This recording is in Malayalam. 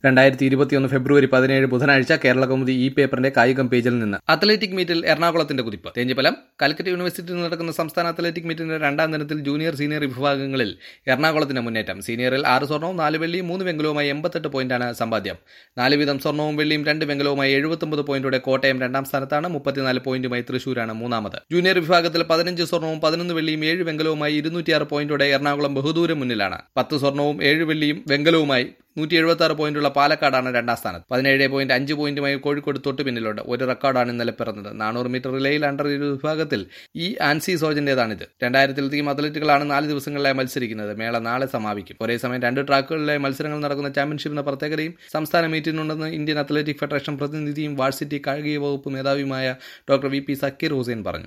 2021 ഫെബ്രുവരി 17 ബുധനാഴ്ച കേരളകൗമുദി ഈ പേപ്പറിന്റെ കായികം പേജിൽ നിന്ന് അത്ലറ്റിക് മീറ്റിൽ എറണാകുളത്തിന്റെ കുതിപ്പ്. തേഞ്ഞിപ്പലം കാലിക്കറ്റ് യൂണിവേഴ്സിറ്റിയിൽ നടക്കുന്ന സംസ്ഥാന അത്ലറ്റിക് മീറ്റിന്റെ രണ്ടാം ദിനത്തിൽ ജൂനിയർ സീനിയർ വിഭാഗങ്ങളിൽ എറണാകുളത്തിന്റെ മുന്നേറ്റം. സീനിയറിൽ 6 സ്വർണവും 4 വെള്ളിയും 3 വെങ്കലവുമായി 88 പോയിന്റാണ് സമ്പാദ്യം. 4 വീതം സ്വർണവും വെള്ളിയും 2 വെങ്കലവുമായി 79 പോയിന്റോടെ കോട്ടയം രണ്ടാം സ്ഥാനത്താണ്. 34 പോയിന്റുമായി തൃശൂരാണ് മൂന്നാമത്. ജൂനിയർ വിഭാഗത്തിൽ 15 സ്വർണവും 11 വെള്ളിയും 7 വെങ്കലവുമായി 206 പോയിന്റോടെ എറണാകുളം ബഹുദൂരം മുന്നിലാണ്. 10 സ്വർണവും 7 വെള്ളിയും വെങ്കലവുമായി 176 പോയിന്റുള്ള പാലക്കാടാണ് രണ്ടാം സ്ഥാനത്ത്. 17.5 പോയിന്റുമായി കോഴിക്കോട് തൊട്ടു പിന്നിലുണ്ട്. ഒരു റെക്കോർഡാണ് ഇന്നലെ പിറന്നത്. 400 മീറ്റർ റിലേയിൽ അണ്ടർ 20 വിഭാഗത്തിൽ ആൻസി സോജന്റേതാണിത്. 2000-ലധികം അത്ലറ്റുകളാണ് 4 ദിവസങ്ങളിലായി മത്സരിക്കുന്നത്. മേള നാളെ സമാപിക്കും. ഒരേ സമയം 2 ട്രാക്കുകളിലെ മത്സരങ്ങൾ നടക്കുന്ന ചാമ്പ്യൻഷിപ്പിന് പ്രത്യേകതയും സംസ്ഥാന മീറ്റിനുണ്ടെന്ന് ഇന്ത്യൻ അത്ലറ്റിക് ഫെഡറേഷൻ പ്രതിനിധിയും വാഴ്സിറ്റി കായിക വകുപ്പ് മേധാവിയുമായ doctor V P Zakir Hussain പറഞ്ഞു.